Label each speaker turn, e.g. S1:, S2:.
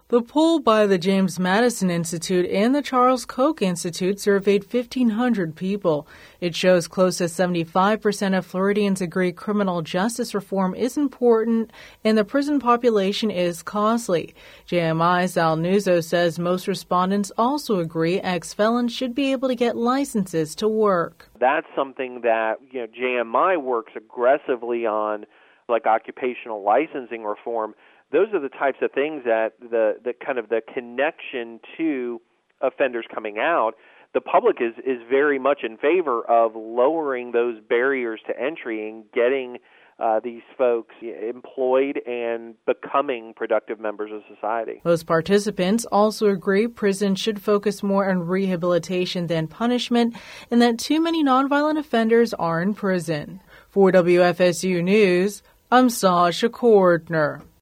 S1: The poll by the James Madison Institute and the Charles Koch Institute surveyed 1,500 people. It shows close to 75% of Floridians agree criminal justice reform is important and the prison population is costly. JMI's Al Nuzzo says most respondents also agree ex-felons should be able to get licenses to work.
S2: That's something that JMI works aggressively on, like occupational licensing reform. Those are the types of things that the kind of the connection to offenders coming out. The public is very much in favor of lowering those barriers to entry and getting these folks employed and becoming productive members of society.
S1: Most participants also agree prisons should focus more on rehabilitation than punishment and that too many nonviolent offenders are in prison. For WFSU News, I'm Sasha Cordner.